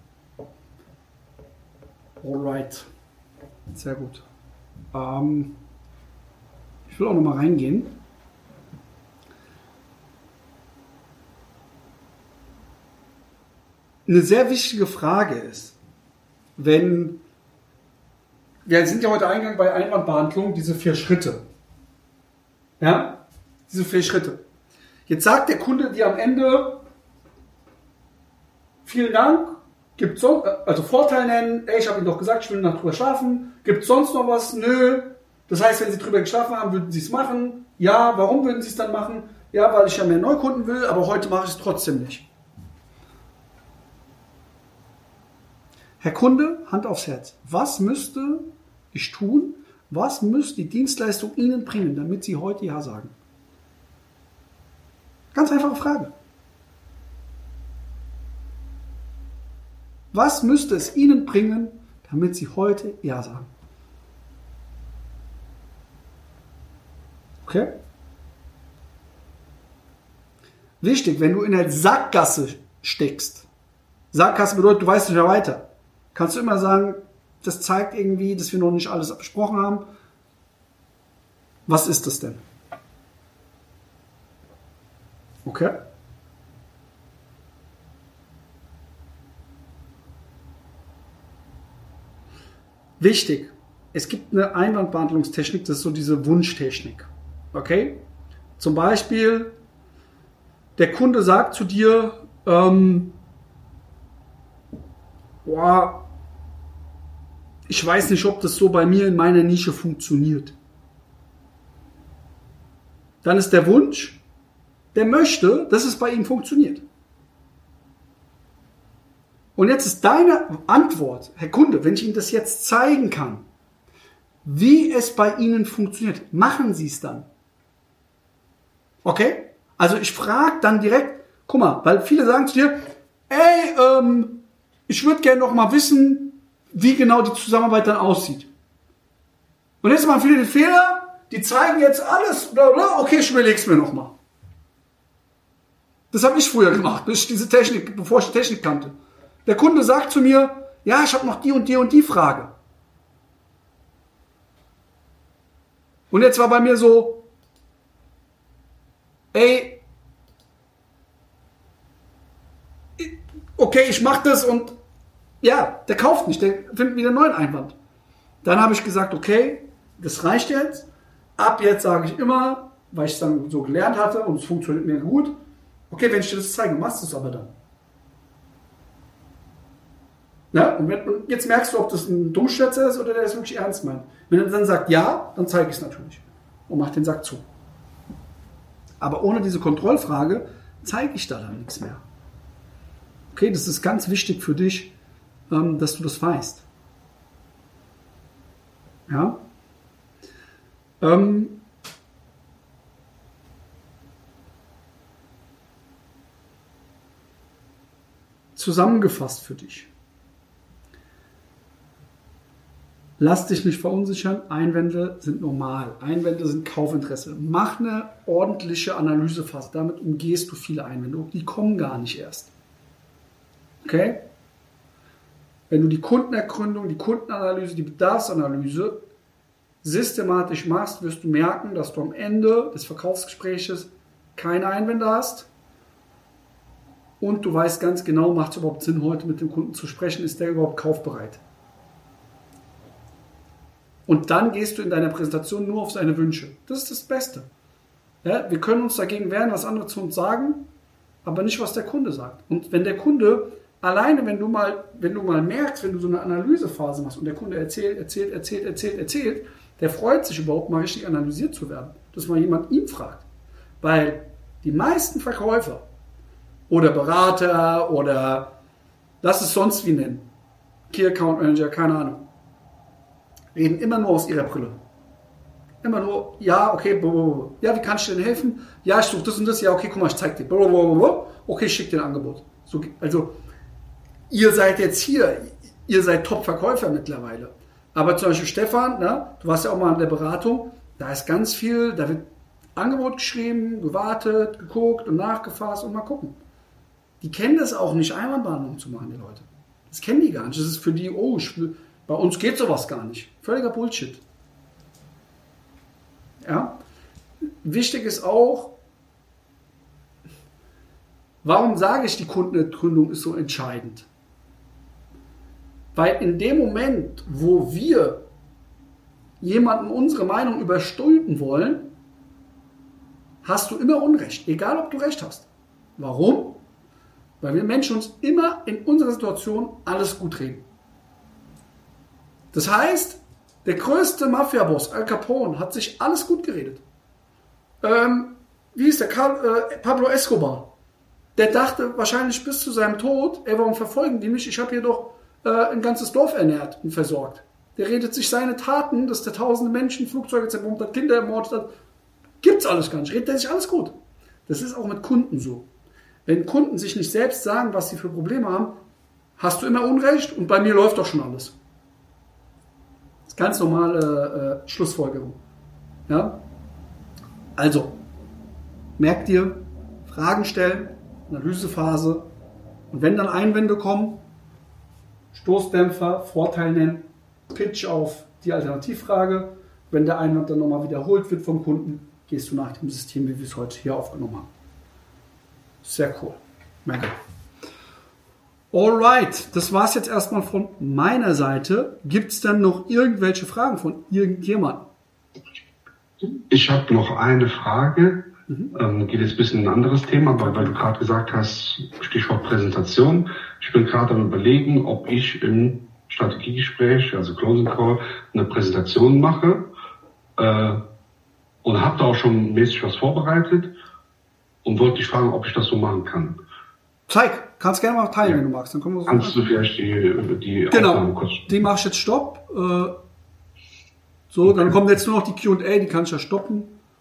Alright. Sehr gut. Ich will auch nochmal reingehen. Eine sehr wichtige Frage ist, wir sind ja heute eingegangen bei Einwandbehandlung, diese 4 Schritte. Ja? Diese 4 Schritte. Jetzt sagt der Kunde dir am Ende, vielen Dank, gibt also Vorteil nennen, ich habe Ihnen doch gesagt, ich will noch drüber schlafen, gibt es sonst noch was? Nö. Das heißt, wenn Sie drüber geschlafen haben, würden Sie es machen? Ja, warum würden Sie es dann machen? Ja, weil ich ja mehr Neukunden will, aber heute mache ich es trotzdem nicht. Herr Kunde, Hand aufs Herz. Was müsste ich tun? Was müsste die Dienstleistung Ihnen bringen, damit Sie heute Ja sagen? Ganz einfache Frage. Was müsste es Ihnen bringen, damit Sie heute Ja sagen? Okay? Wichtig, wenn du in der Sackgasse steckst, Sackgasse bedeutet, du weißt nicht mehr weiter. Kannst du immer sagen, das zeigt irgendwie, dass wir noch nicht alles besprochen haben. Was ist das denn? Okay? Wichtig, es gibt eine Einwandbehandlungstechnik, das ist so diese Wunschtechnik. Okay? Zum Beispiel, der Kunde sagt zu dir, ich weiß nicht, ob das so bei mir in meiner Nische funktioniert. Dann ist der Wunsch, der möchte, dass es bei ihm funktioniert. Und jetzt ist deine Antwort, Herr Kunde, wenn ich Ihnen das jetzt zeigen kann, wie es bei Ihnen funktioniert, machen Sie es dann. Okay? Also ich frage dann direkt, guck mal, weil viele sagen zu dir, ich würde gerne noch mal wissen, wie genau die Zusammenarbeit dann aussieht. Und jetzt machen viele den Fehler, die zeigen jetzt alles, bla bla, okay, ich überlege es mir noch mal. Das habe ich früher gemacht, bevor ich die Technik kannte. Der Kunde sagt zu mir, ja, ich habe noch die und die und die Frage. Und jetzt war bei mir so, okay, ich mache das und ja, der kauft nicht, der findet wieder einen neuen Einwand. Dann habe ich gesagt, okay, das reicht jetzt. Ab jetzt sage ich immer, weil ich es dann so gelernt hatte und es funktioniert mir gut, okay, wenn ich dir das zeige, machst du es aber dann. Ja, und jetzt merkst du, ob das ein Dummschwätzer ist oder der es wirklich ernst meint. Wenn er dann sagt ja, dann zeige ich es natürlich und mache den Sack zu. Aber ohne diese Kontrollfrage zeige ich da dann nichts mehr. Okay, das ist ganz wichtig für dich, dass du das weißt. Ja. Zusammengefasst für dich. Lass dich nicht verunsichern. Einwände sind normal. Einwände sind Kaufinteresse. Mach eine ordentliche Analysephase. Damit umgehst du viele Einwände. Die kommen gar nicht erst. Okay? Wenn du die Kundenergründung, die Kundenanalyse, die Bedarfsanalyse systematisch machst, wirst du merken, dass du am Ende des Verkaufsgespräches keine Einwände hast und du weißt ganz genau, macht es überhaupt Sinn, heute mit dem Kunden zu sprechen, ist der überhaupt kaufbereit? Und dann gehst du in deiner Präsentation nur auf seine Wünsche. Das ist das Beste. Ja, wir können uns dagegen wehren, was andere zu uns sagen, aber nicht, was der Kunde sagt. Und wenn der Kunde alleine, wenn du mal merkst, wenn du so eine Analysephase machst und der Kunde erzählt, der freut sich überhaupt mal richtig analysiert zu werden, dass mal jemand ihn fragt. Weil die meisten Verkäufer oder Berater oder lass es sonst wie nennen, Key Account Manager, keine Ahnung, reden immer nur aus ihrer Brille. Immer nur, ja, okay, ja, wie kann ich dir denn helfen? Ja, ich suche das und das, ja, okay, guck mal, ich zeig dir. Okay, ich schicke dir ein Angebot. So, also, ihr seid jetzt hier, ihr seid Top-Verkäufer mittlerweile. Aber zum Beispiel Stefan, ne, du warst ja auch mal in der Beratung, da ist ganz viel, da wird Angebot geschrieben, gewartet, geguckt und nachgefasst und mal gucken. Die kennen das auch nicht, Einwandbehandlung zu machen, die Leute. Das kennen die gar nicht. Das ist für die, bei uns geht sowas gar nicht. Völliger Bullshit. Ja? Wichtig ist auch, warum sage ich, die Kundenergründung ist so entscheidend? Weil in dem Moment, wo wir jemanden unsere Meinung überstülpen wollen, hast du immer Unrecht, egal ob du Recht hast. Warum? Weil wir Menschen uns immer in unserer Situation alles gut reden. Das heißt, der größte Mafia-Boss, Al Capone, hat sich alles gut geredet. Wie ist der? Pablo Escobar. Der dachte wahrscheinlich bis zu seinem Tod, warum verfolgen die mich? Ich habe hier doch ein ganzes Dorf ernährt und versorgt. Der redet sich seine Taten, dass der tausende Menschen, Flugzeuge zerbombt hat, Kinder ermordet hat, gibt's alles gar nicht. Redet er sich alles gut. Das ist auch mit Kunden so. Wenn Kunden sich nicht selbst sagen, was sie für Probleme haben, hast du immer Unrecht und bei mir läuft doch schon alles. Das ist ganz normale Schlussfolgerung. Ja? Also, merkt dir, Fragen stellen, Analysephase Und wenn dann Einwände kommen, Stoßdämpfer, Vorteil nennen, Pitch auf die Alternativfrage. Wenn der Einwand dann nochmal wiederholt wird vom Kunden, gehst du nach dem System, wie wir es heute hier aufgenommen haben. Sehr cool. Danke. Alright, das war es jetzt erstmal von meiner Seite. Gibt es dann noch irgendwelche Fragen von irgendjemandem? Ich habe noch eine Frage. Geht jetzt ein bisschen in ein anderes Thema, aber weil du gerade gesagt hast, Stichwort Präsentation. Ich bin gerade am Überlegen, ob ich im Strategiegespräch, also Closing Call, eine Präsentation mache und habe da auch schon mäßig was vorbereitet und wollte dich fragen, ob ich das so machen kann. Zeig, kannst gerne mal teilen, wenn du magst. Dann können wir so kannst du vielleicht die genau, Aufnahme kurz... Die machst jetzt Stopp. So, dann kommt jetzt nur noch die Q&A, die kannst du ja stoppen.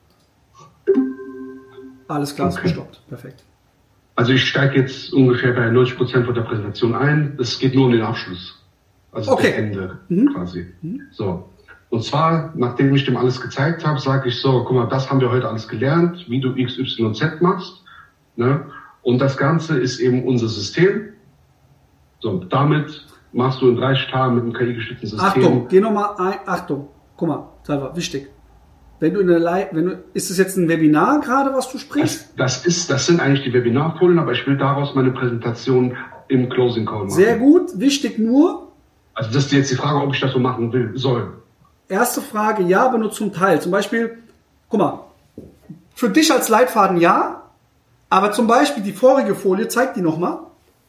Alles klar, ist gestoppt. Perfekt. Also ich steige jetzt ungefähr bei 90% von der Präsentation ein. Es geht nur um den Abschluss. Also das Ende quasi. So. Und zwar, nachdem ich dem alles gezeigt habe, sage ich so, guck mal, das haben wir heute alles gelernt, wie du X, Y, Z machst. Ne? Und das Ganze ist eben unser System. So, damit machst du in 30 Tagen mit einem KI-gestützten System. Achtung, geh nochmal ein. Achtung, guck mal, Salva, wichtig. Wenn du ist das jetzt ein Webinar gerade, was du sprichst? Das sind eigentlich die Webinarfolien, aber ich will daraus meine Präsentation im Closing Call machen. Sehr gut, wichtig nur. Also das ist jetzt die Frage, ob ich das so machen soll. Erste Frage, ja, aber nur zum Teil. Zum Beispiel, guck mal, für dich als Leitfaden ja, aber zum Beispiel die vorige Folie, zeig die nochmal.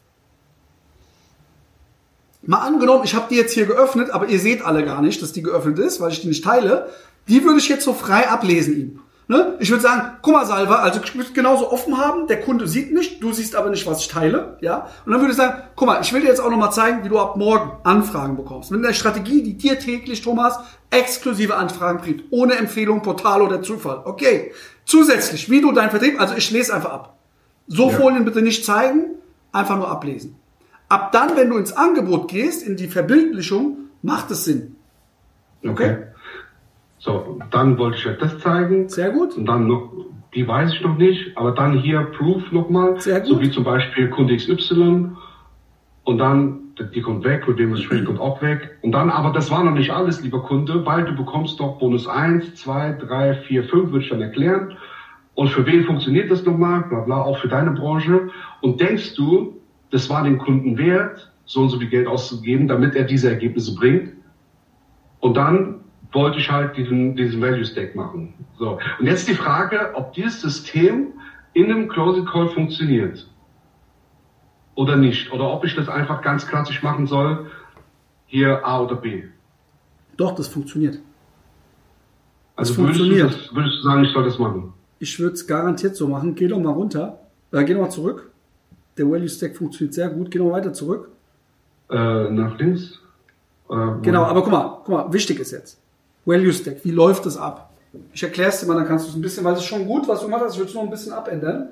Mal angenommen, ich habe die jetzt hier geöffnet, aber ihr seht alle gar nicht, dass die geöffnet ist, weil ich die nicht teile. Die würde ich jetzt so frei ablesen ihm. Ne? Ich würde sagen, guck mal Salva, also ich würde es genauso offen haben, der Kunde sieht nicht, du siehst aber nicht, was ich teile. Ja? Und dann würde ich sagen, guck mal, ich will dir jetzt auch nochmal zeigen, wie du ab morgen Anfragen bekommst. Mit einer Strategie, die dir täglich, Thomas, exklusive Anfragen bringt. Ohne Empfehlung, Portal oder Zufall. Okay. Zusätzlich, wie du deinen Vertrieb, also ich lese einfach ab. So Folien bitte nicht zeigen, einfach nur ablesen. Ab dann, wenn du ins Angebot gehst, in die Verbildlichung, macht es Sinn. Okay. So, dann wollte ich euch das zeigen. Sehr gut. Und dann noch, die weiß ich noch nicht, aber dann hier Proof nochmal. Sehr gut. So wie zum Beispiel Kunde XY. Und dann, die kommt weg, mit dem es spricht, kommt auch weg. Und dann, aber das war noch nicht alles, lieber Kunde, weil du bekommst doch Bonus 1, 2, 3, 4, 5, würde ich dann erklären. Und für wen funktioniert das nochmal? Bla bla, auch für deine Branche. Und denkst du, das war dem Kunden wert, so und so viel Geld auszugeben, damit er diese Ergebnisse bringt? Und dann wollte ich halt diesen Value Stack machen. So. Und jetzt die Frage, ob dieses System in einem Closing Call funktioniert. Oder nicht. Oder ob ich das einfach ganz klassisch machen soll, hier A oder B. Doch, das funktioniert. Also würdest du sagen, ich soll das machen? Ich würde es garantiert so machen. Geh doch mal runter. Geh doch mal zurück. Der Value Stack funktioniert sehr gut. Geh noch weiter zurück. Nach links. Genau, aber guck mal, wichtig ist jetzt. Value Stack, wie läuft das ab? Ich erkläre es dir mal, dann kannst du es ein bisschen, weil es ist schon gut, was du gemacht hast, ich würde es noch ein bisschen abändern.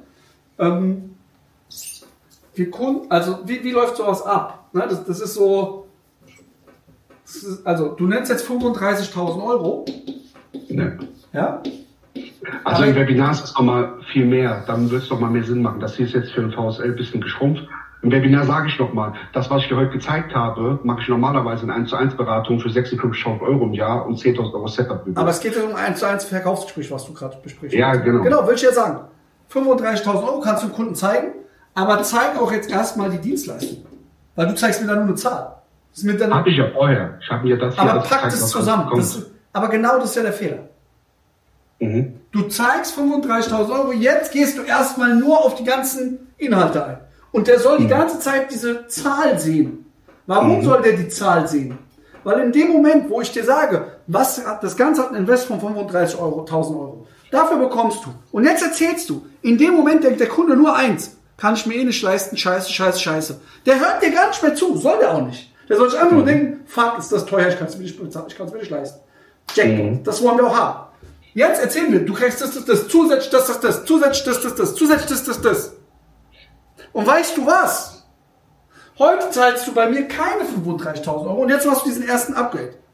Wie läuft sowas ab? Ne, das ist so, also du nennst jetzt 35.000 Euro. Ne. Ja? Also im Webinar ist es nochmal viel mehr, dann wird es doch mal mehr Sinn machen. Das hier ist jetzt für ein VSL ein bisschen geschrumpft. Im Webinar sage ich nochmal, das, was ich dir heute gezeigt habe, mache ich normalerweise in 1:1 Beratung für 56.000 Euro im Jahr und 10.000 Euro Setup. Aber es geht ja um 1:1 Verkaufsgespräch, was du gerade besprichst. Ja, genau. Genau, will ich ja sagen. 35.000 Euro kannst du dem Kunden zeigen, aber zeig auch jetzt erstmal die Dienstleistung. Weil du zeigst mir da nur eine Zahl. Habe ich ja vorher. Ich habe mir das hier aber pack das zusammen. Aber genau das ist ja der Fehler. Mhm. Du zeigst 35.000 Euro, jetzt gehst du erstmal nur auf die ganzen Inhalte ein. Und der soll die ganze Zeit diese Zahl sehen. Warum soll der die Zahl sehen? Weil in dem Moment, wo ich dir sage, das Ganze hat ein Invest von 35.000 Euro, dafür bekommst du. Und jetzt erzählst du, in dem Moment denkt der Kunde nur eins, kann ich mir eh nicht leisten, scheiße. Der hört dir gar nicht mehr zu, soll der auch nicht. Der soll sich einfach nur denken, fuck, ist das teuer, ich kann es mir nicht bezahlen, ich kann es mir nicht leisten. Jackpot, das wollen wir auch haben. Jetzt erzählen wir, du kriegst das, zusätzlich das, zusätzlich das. Und weißt du was? Heute zahlst du bei mir keine 35.000 Euro und jetzt machst du diesen ersten Upgrade.